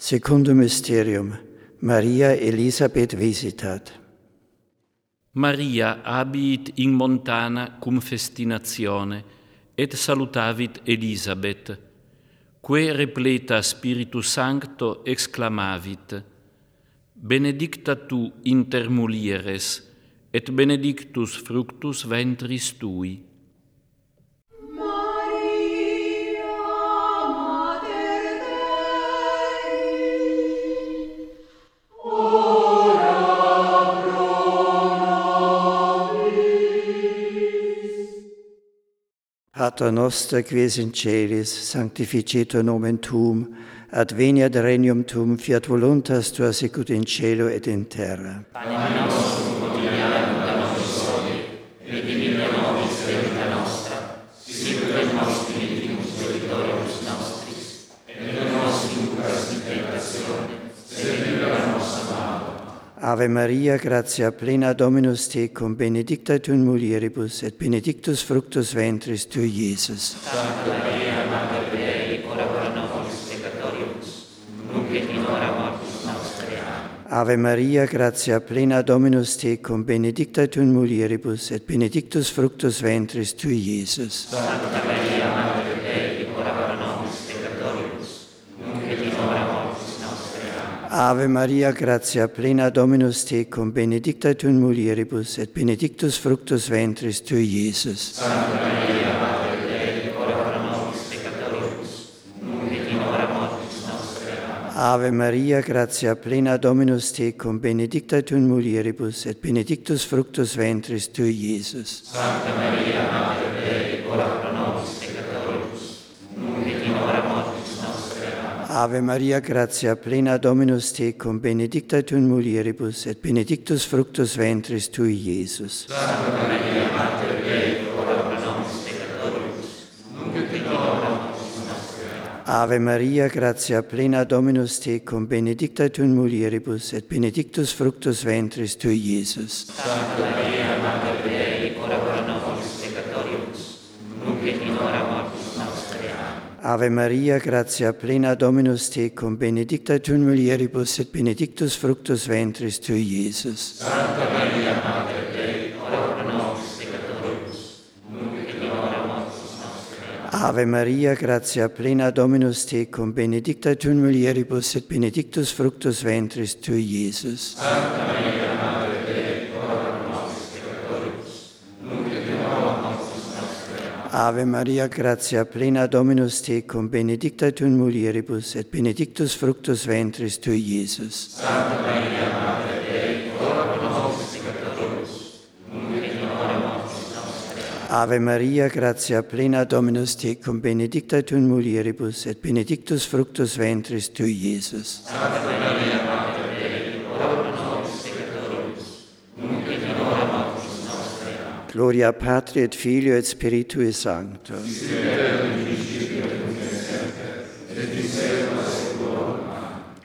Secundum Mysterium, Maria Elisabeth visitat. Maria abiit in montana cum festinatione, et salutavit Elisabeth, quae repleta Spiritus Sancto exclamavit: Benedicta tu inter mulieres, et benedictus fructus ventris tui. Pater noster, qui es in celis, sanctificetur nomen tuum, adveniat regnum tuum, fiat voluntas tua sicut in cielo et in terra. Panem nostrum quotidianum da nobis hodie, et dimitte nobis debita nostra, sicut et nos dimittimus debitoribus nostris, et non nos inducas in tentatione, sed libera nos a malo. Ave Maria, gratia plena Dominus tecum, benedicta tu in mulieribus, et benedictus fructus ventris tui, Iesus. Sancta Maria, Mater Dei, ora pro nobis peccatoribus, nunc et in hora mortis nostre. Amen. Ave Maria, gratia plena Dominus tecum, benedicta tu in mulieribus, et benedictus fructus ventris tui, Iesus. Sancta Maria, Mater Dei, ora pro nobis peccatoribus, nunc et in hora mortis nostre. Amen. Ave Maria, gratia plena Dominus tecum, benedicta tu in mulieribus, et benedictus fructus ventris tui, Iesus. Sancta Maria, Mater Dei, ora pro nobis peccatoribus, nunc et in hora mortis nostre. Amen. Ave Maria, gratia plena Dominus tecum, benedicta tu in mulieribus, et benedictus fructus ventris tui, Iesus. Sancta Maria, Mater Dei, ora pro nobis peccatoribus, nunc et in hora mortis nostre. Amen. Ave Maria, gratia plena Dominus tecum, benedicta tu in mulieribus, et benedictus fructus ventris tui, Iesus. Sancta Maria, Mater Dei, ora pro nobis peccatoribus, nunc et in hora mortis nostre. Amen. Ave Maria, gratia plena Dominus tecum, benedicta tu in mulieribus, et benedictus fructus ventris tui, Iesus. Sancta Maria, Mater Dei, ora pro nobis peccatoribus, nunc et in hora mortis nostre. Amen. Ave Maria, gratia plena Dominus tecum, benedicta tu in mulieribus, et benedictus fructus ventris tui, Iesus. Sancta Maria, Mater Dei, ora pro nobis peccatoribus, nunc et in hora mortis nostre. Amen. Ave Maria, gratia plena Dominus tecum, benedicta tu in mulieribus, et benedictus fructus ventris tui, Iesus. Sancta Maria, Mater Dei, ora pro nobis peccatoribus, nunc et in hora mortis nostre. Amen. Ave Maria, gratia plena Dominus tecum, benedicta tu in mulieribus, et benedictus fructus ventris tui, Iesus. Sancta Maria, Mater Dei, ora pro nobis peccatoribus, nunc et in hora mortis nostre. Amen. Ave Maria, gratia plena Dominus tecum, benedicta tu in mulieribus, et benedictus fructus ventris tui, Iesus. Sancta Maria, Mater Dei, ora pro nobis peccatoribus, nunc et in hora mortis nostre. Amen. Gloria Patri et Filio et Spiritui Sancto. Et in seculum